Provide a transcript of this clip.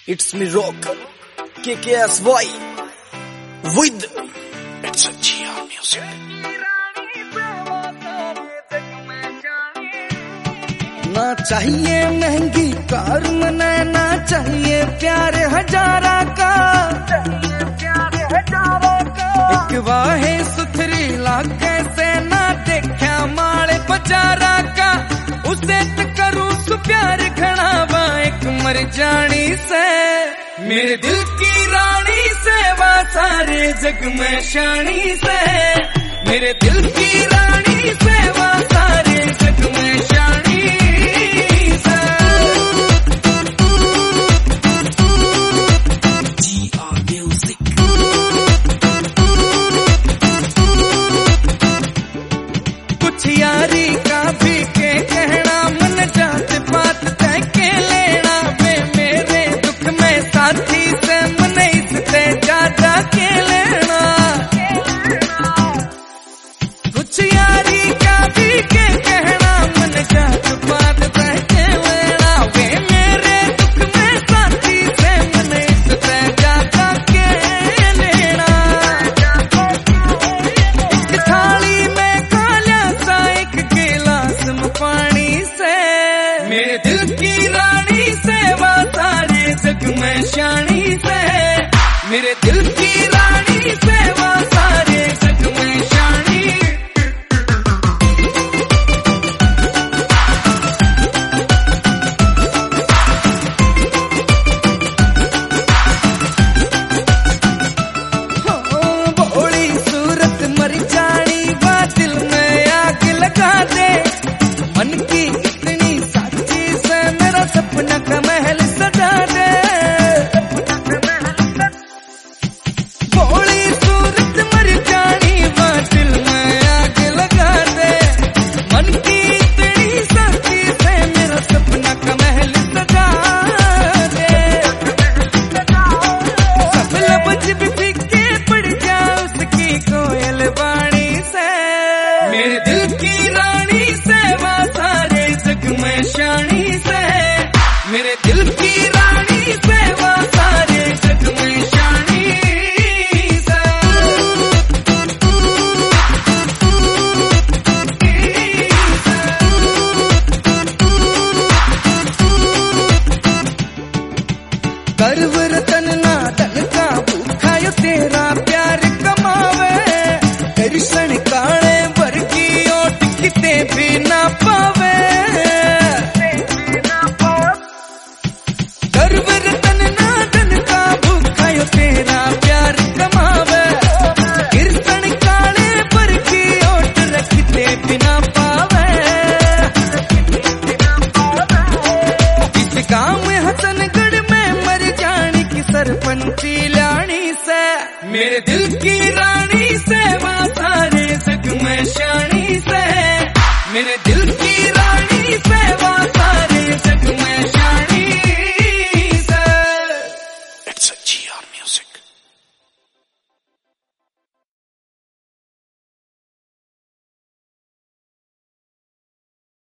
It's me rock, KKSY with It's a GR music. ना चाहिए महंगी कार मना, ना चाहिए प्यार हजारा का, एक वाहे सुथरी लागे से ना देखा माले बचारा का, उसे तो करूं सु प्यार घनावा एक मर जानी से, मेरे दिल की रानी से वा सारे जग में शानी से, मेरे दिल की रानी से वा सारे जग में शानी से। GR Music। कुछ यारी का भी के कहना, मन जात पात तय के लेना, वे मेरे दुख में साथी से मन इससे ज्यादा के लेना, कुछ यारी का भी के कहना, मन जात पात तय के लेना, वे मेरे दुख में साथी से मन इससे ज्यादा के लेना। एक थाली में खा लिया सा एक गिलास में पानी से, मेरे दिल की रानी से वा सारे जग में शानी से, मेरे दिल की रानी से वा सारे जग में शानी। भोली सूरत मर जानी वा दिल में आग लगा दे, मन की इतनी साची से मेरा सपना का महल सजा दे, भोली सूरत मर जानी वा दिल में आग लगा दे, मन की इतनी साची से मेरा सपना का महल सजा दे, सब लफ्ज भी फीके पड़ जाए उसकी कोयल वाणी से, मेरे दिल की रानी से वा सारे जग में शानी से, मेरे दिल की रानी से वा सारे जग में शानी से। गर्व रतन ना धन का भूखा यो तेरा प्यार कमावे, दर्शन काले वर्गी ओट किते भी ना पावे, गर्व रतन ना धन का भूखा यो तेरा प्यार कमावे, कीर्तन काले वर्गी ओट रखते भी ना पावे, इस गाँव में हसनगढ़ में मर जानी की सरपंची लानी से, मेरे दिल की रानी से वा सारे जग में शानी से, मेरे